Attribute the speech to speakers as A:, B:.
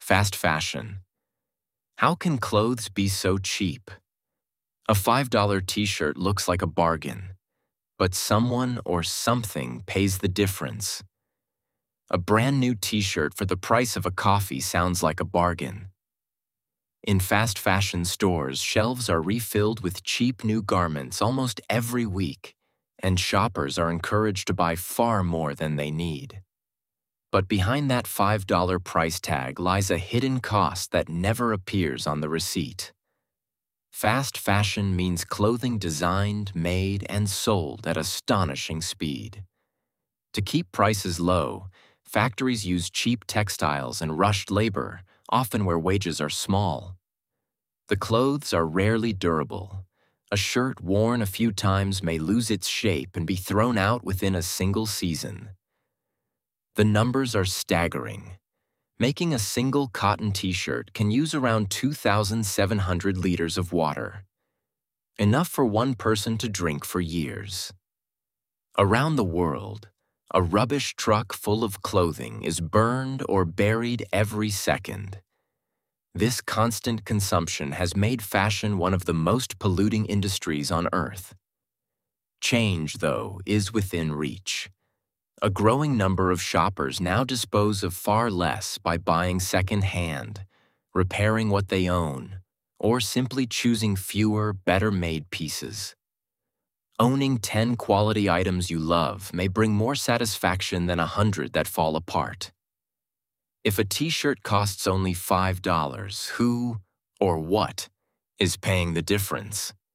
A: Fast fashion. How can clothes be so cheap? A $5 t-shirt looks like a bargain, but someone or something pays the difference. A brand new t-shirt for the price of a coffee sounds like a bargain. In fast fashion stores, shelves are refilled with cheap new garments almost every week, and shoppers are encouraged to buy far more than they need. But behind that $5 price tag lies a hidden cost that never appears on the receipt. Fast fashion means clothing designed, made, and sold at astonishing speed. To keep prices low, factories use cheap textiles and rushed labor, often where wages are small. The clothes are rarely durable. A shirt worn a few times may lose its shape and be thrown out within a single season. The numbers are staggering. Making a single cotton t-shirt can use around 2,700 liters of water, enough for one person to drink for years. Around the world, a rubbish truck full of clothing is burned or buried every second. This constant consumption has made fashion one of the most polluting industries on Earth. Change, though, is within reach. A growing number of shoppers now dispose of far less by buying second-hand, repairing what they own, or simply choosing fewer, better-made pieces. Owning 10 quality items you love may bring more satisfaction than 100 that fall apart. If a t-shirt costs only $5, who or what is paying the difference?